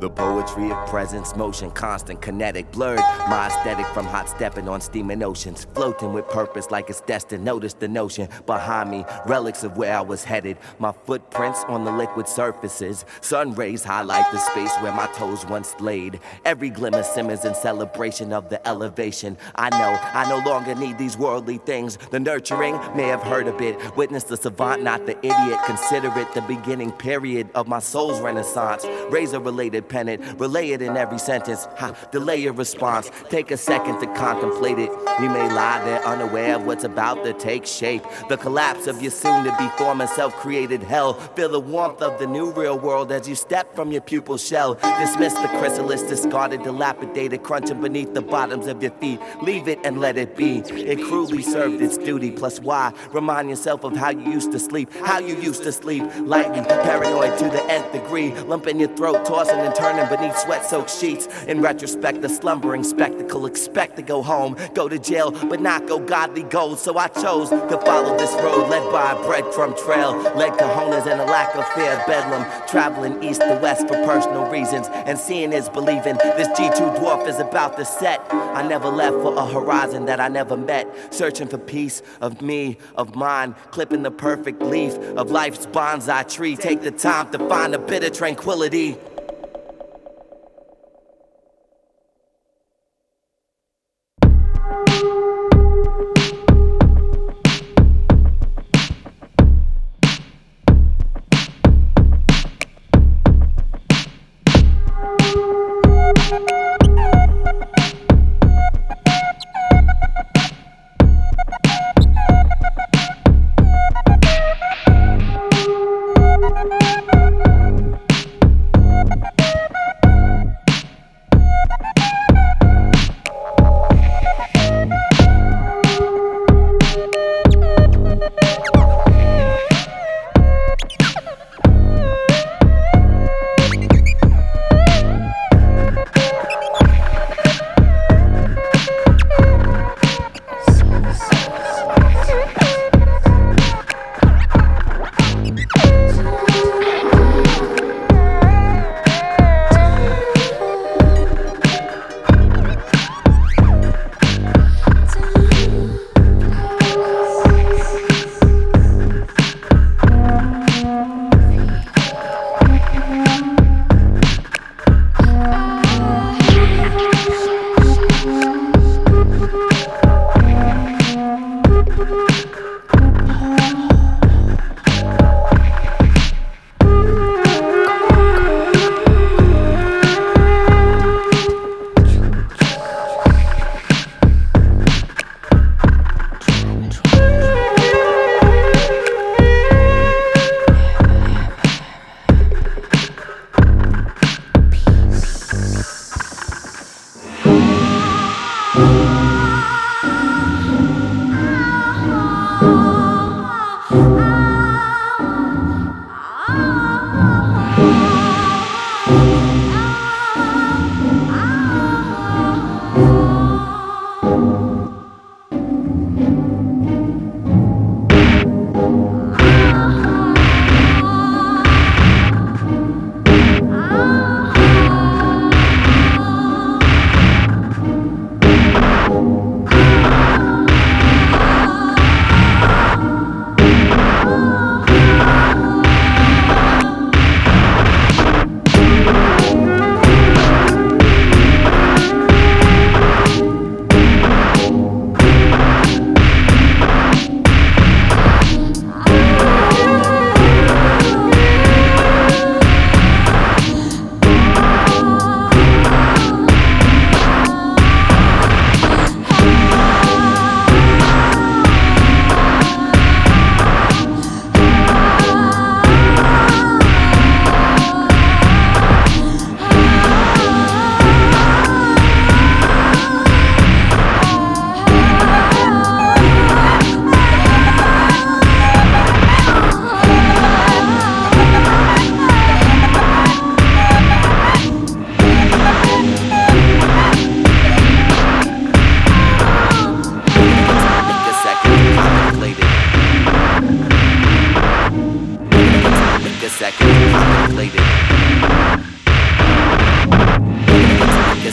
The poetry of presence, motion, constant, kinetic, blurred. My aesthetic from hot stepping on steaming oceans, floating with purpose like it's destined. Notice the notion behind me, relics of where I was headed. My footprints on the liquid surfaces. Sun rays highlight the space where my toes once laid. Every glimmer simmers in celebration of the elevation. I know I no longer need these worldly things. The nurturing may have hurt a bit. Witness the savant, not the idiot. Consider it the beginning period of my soul's renaissance. Razor-related pennant, relay it in every sentence. Delay your response, take a second to contemplate it. You may lie there unaware of what's about to take shape. The collapse of your soon-to-be former self-created hell. Feel the warmth of the new real world as you step from your pupil shell. Dismiss the chrysalis, discarded, dilapidated, crunching beneath the bottoms of your feet. Leave it and let it be. It cruelly served its duty. Plus why? Remind yourself of how you used to sleep. How you used to sleep. Lightly paranoid to the nth degree. Lump in your throat, tossing and turning beneath sweat-soaked sheets. In retrospect, the slumbering spectacle. Expect to go home, go to jail, but not go godly gold. So I chose to follow this road led by a breadcrumb trail. Led cojones and a lack of fear of bedlam. Traveling east to west for personal reasons. And seeing is believing. This G2 dwarf is about to set. I never left for a horizon that I never met. Searching for peace of me, of mine. Clipping the perfect leaf of life's bonsai tree. Take the time to find a bit of tranquility.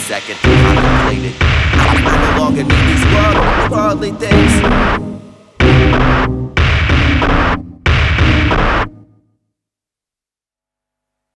second to contemplate it. I no longer need these worldly things.